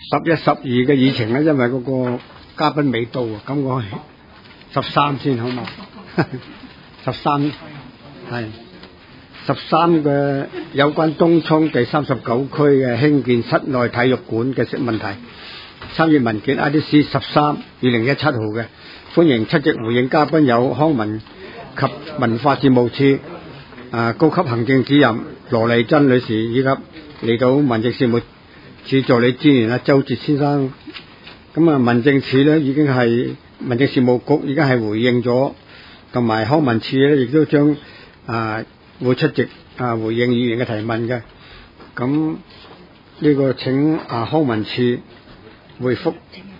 11、12嘅議程咧，因為嗰個嘉賓未到啊，咁我13先好嘛？13係13嘅有關東涌第39區嘅興建室內體育館嘅問題，參與文件 IDC 13/2017號嘅，歡迎出席回應嘉賓有康文及文化事務處高級行政主任羅麗珍女士，以及嚟到民政事務處助理專員周哲先生。咁民政處咧已經係民政事務局已經係回應咗，同埋康文處咧亦都將會出席回應議員嘅提問嘅。咁呢個請康文處回覆。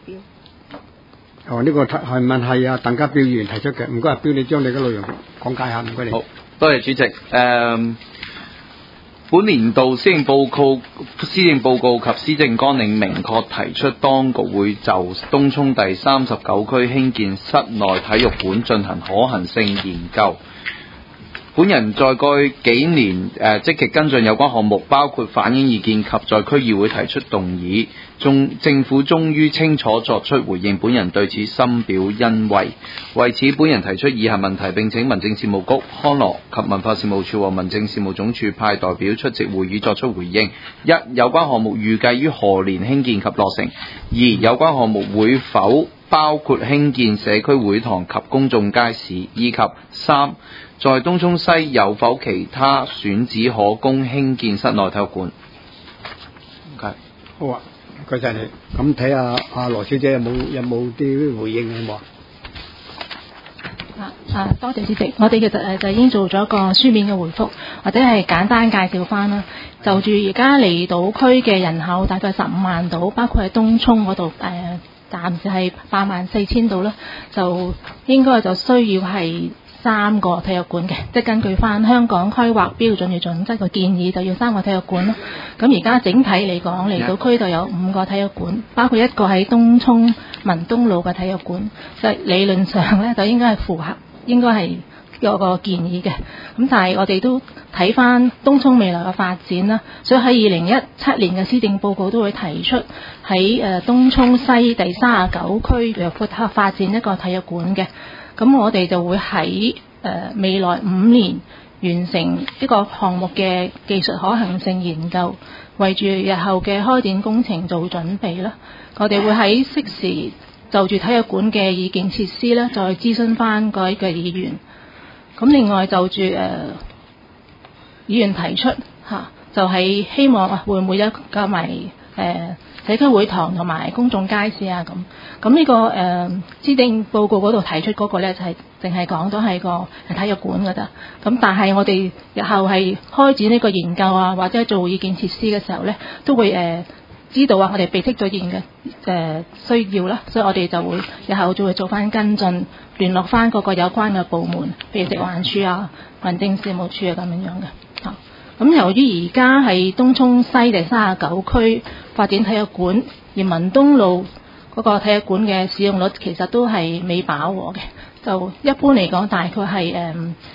呢個提問係鄧家彪議員提出嘅，唔該阿彪，你將你嘅內容講解下，唔該你。 好，多謝主席。本年度施政報告及施政綱領明確提出，當局會就東涌第39區興建室內體育館進行可行性研究。本人在過去幾年積極跟進有關項目，包括反映意見及在區議會提出動議，政府終於清楚作出回應，本人對此深表欣慰。為此，本人提出以下問題，並請民政事務局、康樂及文化事務處和民政事務總署派代表出席會議作出回應。一、有關項目預計於何年興建及落成？二、有關項目會否包括興建社區會堂及公眾街市？以及三、在東涌西有否其他選址可供興建室內體育館？ 好啊，唔該晒你。咁睇下阿羅小姐有冇啲回應有冇多謝主席，我哋其實就已經做咗個書面嘅回覆，或者係簡單介紹翻啦。就住而家離島區嘅人口大概15萬度，包括喺東涌嗰度暫時係84000度啦，就應該就需要係3個體育館嘅，即係根據翻香港規劃標準與準則個建議，就要3個體育館咯。咁而家整體嚟講，離島區就有5個體育館，包括一個喺東涌文東路嘅體育館，就理論上咧就應該係符合，應該係有個建議嘅。咁但係我哋都睇翻東涌未來嘅發展啦，所以喺2017年嘅施政報告都會提出喺東涌西第39區嘅發展一個體育館嘅。咁我哋就會喺未來5年完成一個項目嘅技術可行性研究，為住日後嘅開展工程做準備啦。我哋會喺適時就住體育館嘅意見設施咧，再諮詢翻各位嘅議員。咁另外就住議員提出就係希望會唔會加埋社區會堂同埋公眾街市啊咁。咁呢個施政報告嗰度提出嗰個咧就係淨係講咗係個體育館㗎咋。咁但係我哋日後係開展呢個研究啊，或者做意見設施嘅時候咧，都會知道我哋備悉咗意見嘅需要啦，所以我哋就會日後就會做翻跟進，聯絡翻各個有關嘅部門，譬如食環署啊、民政事務處啊咁樣嘅。咁由於而家係東涌西第39區發展體育館，而文東路嗰個體育館嘅使用率其實都係未飽和嘅，就一般嚟講大概係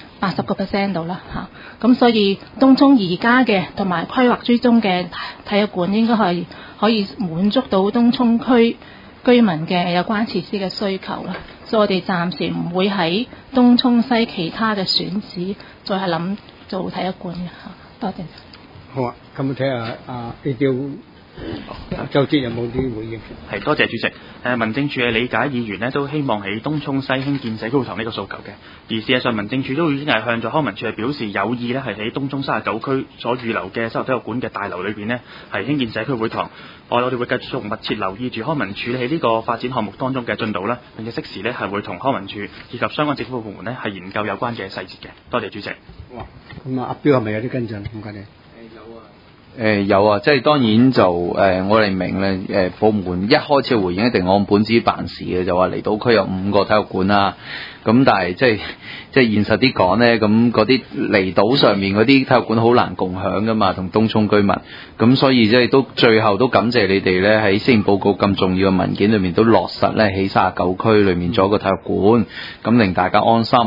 80% 度啦嚇。咁所以東涌而家嘅同埋規劃之中嘅體育館應該係可以滿足到東涌區居民嘅有關設施嘅需求啦。所以我哋暫時唔會喺東涌西其他嘅選址再係諗做體育館嘅嚇。多謝。 好啊，咁睇下呢啲周哲有冇啲回應？ 係，多謝主席。民政處嘅理解，議員呢都希望喺東涌西興建社區會堂呢個訴求嘅。而事實上，民政處都已經係向咗康文署係表示有意呢係喺東涌39區所預留嘅室內體育館嘅大樓裏邊呢係興建社區會堂。我哋會繼續密切留意住康文署喺呢個發展項目當中嘅進度啦，並且適時呢係會同康文署以及相關政府部門呢係研究有關嘅細節嘅。多謝主席。 哇，咁阿彪係咪有啲跟進？唔該你。 有啊，即係當然就我哋明咧，部門一開始回應一定按本子辦事嘅，就話離島區有5個體育館啦。咁但係即係現實啲講咧，咁嗰啲離島上面嗰啲體育館好難共享噶嘛，同東涌居民。咁所以即係都最後都感謝你哋咧喺施政報告咁重要嘅文件裏面都落實咧喺39區裏面做一個體育館，咁令大家安心。咁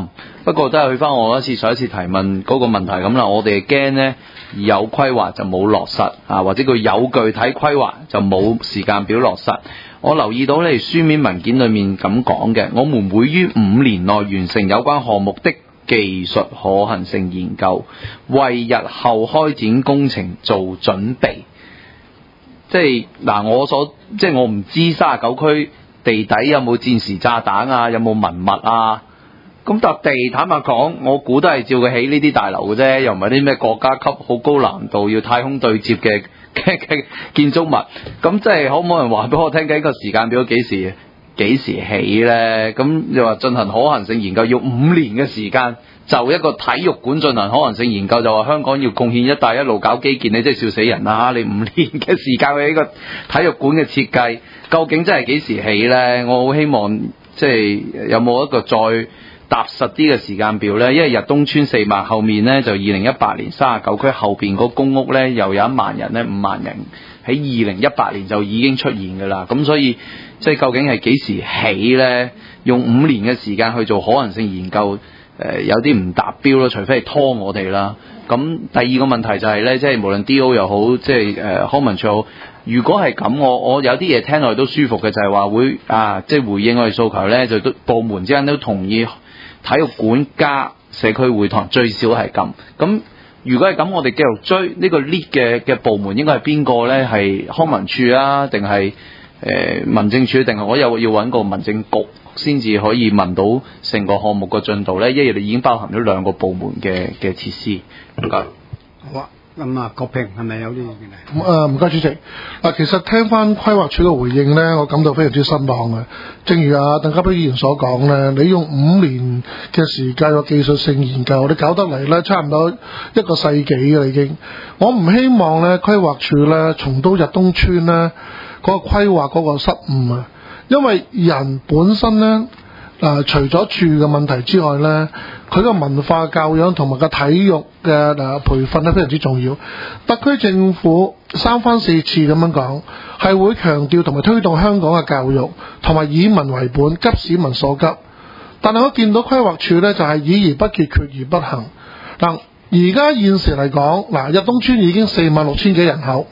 不過都係去翻我上一次提問嗰個問題咁啦，我哋驚呢有規劃就冇落實啊，或者佢有具體規劃就冇時間表落實。我留意到你哋書面文件裏面咁講嘅，我們會於5年內完成有關項目的技術可行性研究，為日後開展工程做準備。即係嗱，我唔知39區地底有冇戰時炸彈啊，有冇文物啊？咁笪地坦白講，我估都係照佢起呢啲大樓嘅啫，又唔係啲咩國家級好高難度要太空對接嘅建築物。咁即係可唔可能話俾我聽緊個時間表幾時起呢？咁又話進行可行性研究要5年嘅時間，就一個體育館進行可行性研究，就話香港要貢獻一帶一路搞基建，你真係笑死人啦！你5年嘅時間去呢個體育館嘅設計，究竟真係幾時起呢？我好希望即係有冇一個再踏實啲嘅時間表呢？因為日東村4萬後面呢，就2018年39區後邊嗰公屋呢，又有1萬人呢，5萬人喺2018年就已經出現㗎啦。咁所以即係究竟係幾時起呢？用5年嘅時間去做可行性研究，有啲唔達標咯，除非係拖我哋啦。咁第二個問題就係呢，即係無論 D.O. 又好，即係康文署好，如果係咁，我有啲嘢聽落去都舒服嘅，就係話會即係回應我哋訴求呢，就都部門之間都同意體育館加社區會堂最少係咁。咁如果係咁，我哋繼續追呢個 lead 嘅部門應該係邊個呢？係康文署啊，定係民政處，定係我又要揾個民政局先至可以問到成個項目個進度呢？因為你已經包含咗2個部門嘅設施。唔該。 好啊，咁啊，國平係咪有啲意見啊？ 唔該主席。其實聽翻規劃署嘅回應呢，我感到非常之失望嘅。正如鄧家彪議員所講呢，你用5年嘅時間個技術性研究，你搞得嚟呢，差唔多1個世紀嘅已經。我唔希望呢規劃署呢重蹈日東村呢嗰個規劃嗰個失誤啊，因為人本身呢，除咗住嘅問題之外呢，佢個文化教養同埋個體育嘅培訓呢非常之重要。特區政府3番4次咁樣講，係會強調同埋推動香港嘅教育，同埋以民為本，急市民所急。但係我見到規劃署呢，就係議而不決，決而不行。而家現時嚟講，日東村已經46000幾人口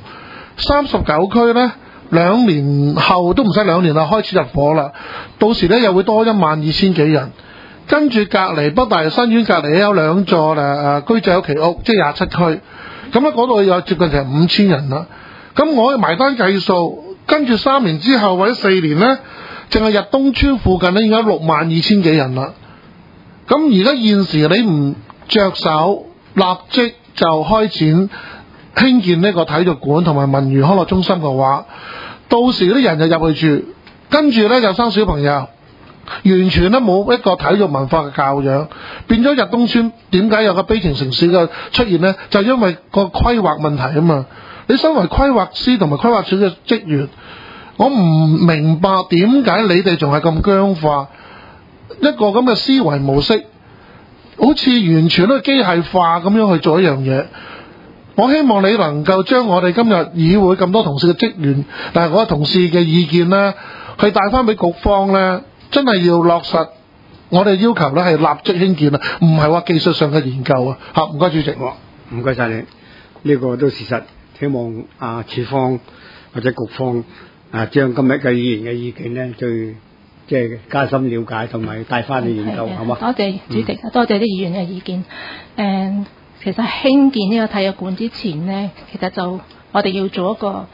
，39區呢。2年後都唔使2年啦，開始入伙啦。到時呢又會多12000幾人，跟住隔離北大嶼新苑隔離有2座居者有其屋，即係27區。咁咧嗰度有接近成5000人啦。咁我埋單計數，跟住3年之後或者4年呢，淨係日東村附近呢已經有62000幾人啦。咁而家現時你唔着手，立即就開展興建呢個體育館同埋文娛康樂中心嘅話，到時啲人就入去住，跟住呢就生小朋友，完全都冇一個體育文化嘅教養，變咗日東村點解有個悲情城市嘅出現呢？就因為個規劃問題啊嘛。你身為規劃師同埋規劃署嘅職員，我唔明白點解你哋仲係咁僵化，一個咁嘅思維模式，好似完全都係機械化咁樣去做一樣嘢。我希望你能夠將我哋今日議會咁多同事嘅職員，但係我同事嘅意見呢，去帶翻俾局方呢，真係要落實我哋要求呢係立即興建啊，唔係話技術上嘅研究啊。好，唔該主席。 唔該晒你，呢個都事實。希望處方或者局方將今日嘅議員嘅意見呢，即係加深了解同埋帶翻去研究，好嘛？ 多謝主席，多謝啲議員嘅意見。其實興建呢個體育館之前呢，其實就我哋要做一個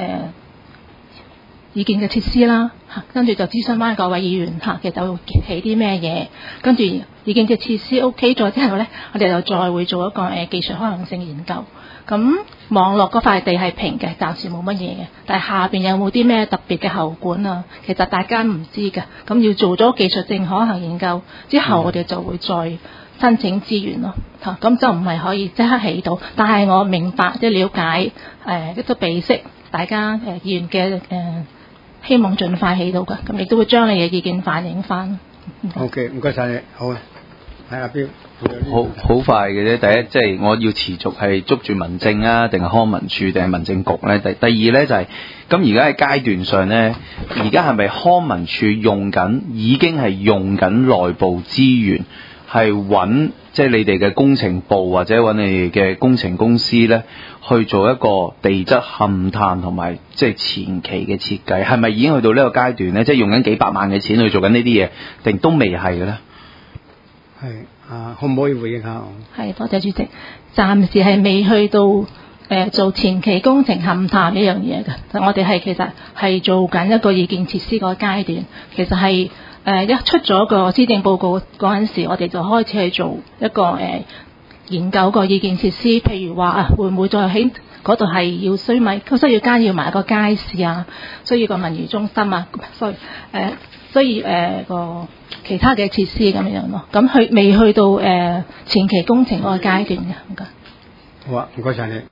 意見嘅設施啦，跟住就諮詢翻各位議員其實會起啲咩嘢，跟住意見嘅設施 OK 咗之後呢，我哋就再會做一個技術可行性研究。咁網絡嗰塊地係平嘅，暫時冇乜嘢嘅，但係下邊有冇啲咩特別嘅喉管啊？其實大家唔知嘅，咁要做咗技術性可行研究之後，我哋就會再申請資源咯。咁就唔係可以即刻起到，但係我明白即係了解亦都備悉大家議員嘅希望盡快起到嘅，咁亦都會將你嘅意見反映翻。 OK， 唔該晒你，好啊，係阿彪。 好快嘅啫。第一，即係我要持續係捉住民政啊，定係康文署定係民政局咧？第二咧就係咁，而家喺階段上咧，而家係咪康文署已經係用緊內部資源係揾即係你哋嘅工程部或者揾你哋嘅工程公司咧，去做一個地質勘探同埋即係前期嘅設計，係咪已經去到呢個階段咧？即係用緊幾百萬嘅錢去做緊呢啲嘢，定都未係嘅咧？ 係啊，可唔可以回應下我？ 係，多謝主席。暫時係未去到做前期工程勘探呢樣嘢嘅，我哋其實係做緊一個意見設施個階段。其實係一出咗個施政報告嗰陣時，我哋就開始去做一個研究個意見設施，譬如話會唔會再喺嗰度係需要加要埋一個街市啊，需要個文娛中心啊，需要個其他嘅設施咁樣咯。咁未去到前期工程嗰個階段嘅，唔該。 好啊，唔該晒你。